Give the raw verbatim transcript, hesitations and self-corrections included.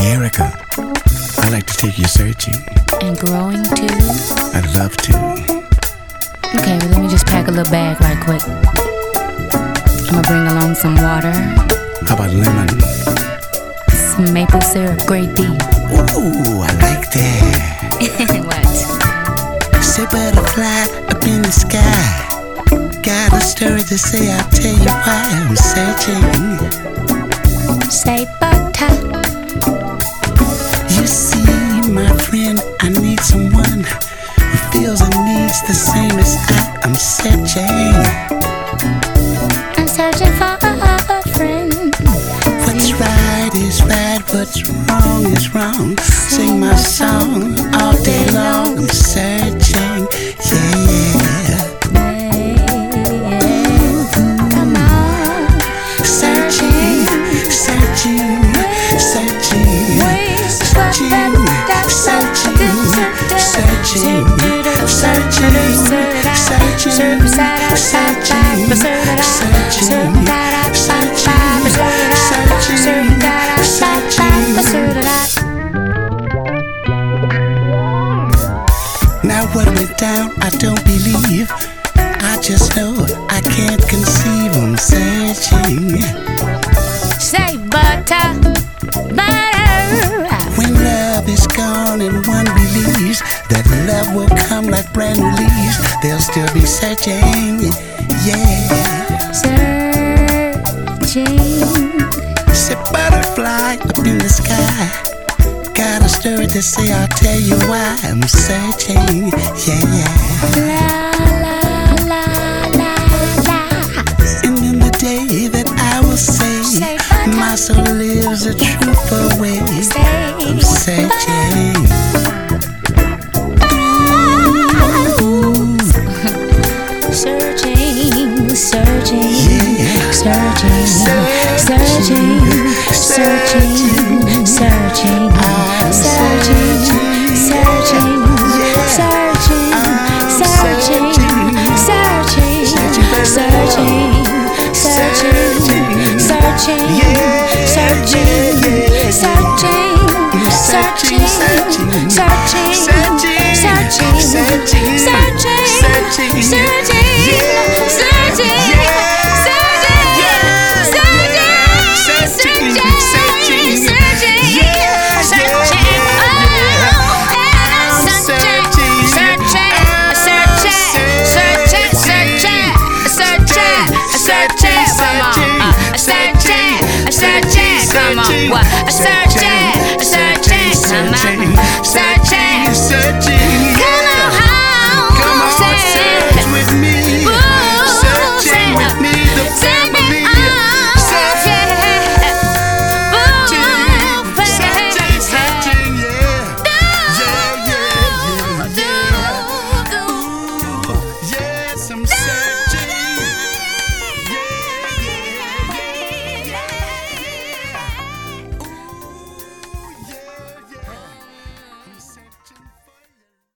Erica, I'd like to take you searching. And growing too? I'd love to. Okay, well let me just pack a little bag right quick. I'm gonna bring along some water. How about lemon? Some maple syrup, grade B. Ooh, I like that. What? Say butterfly up in the sky. Got a story to say, I'll tell you why I'm searching. Say butter. You see, my friend, I need someone who feels and needs the same as I am searching. I'm searching for a friend. What's right is right, what's wrong is wrong. Sing my song all day long. I'm searching, yeah. Come on. Searching, searching, searching, searching, searching, searching, searching, searching, searching, now what went down, I don't believe. I just know I can't conceive. I'm searching. Say butter, butter. When love is gone and one believes that love will come like brand new leaves, they'll still be searching, yeah. Searching. Say butterfly up in the sky. Got a story to say, I'll tell you why I'm searching, yeah, yeah. La la la la la. And in the day that I will say, Say butter. my soul lives a truthful way. Say I'm searching. Searching, searching, Yeah. searching, searching, searching, searching, I'm searching, searching, searching, searching, searching, searching, searching, searching, Yeah. searching, Yeah. searching, searching, searching, searching, searching, searching, searching, searching. Come on, what? Searching.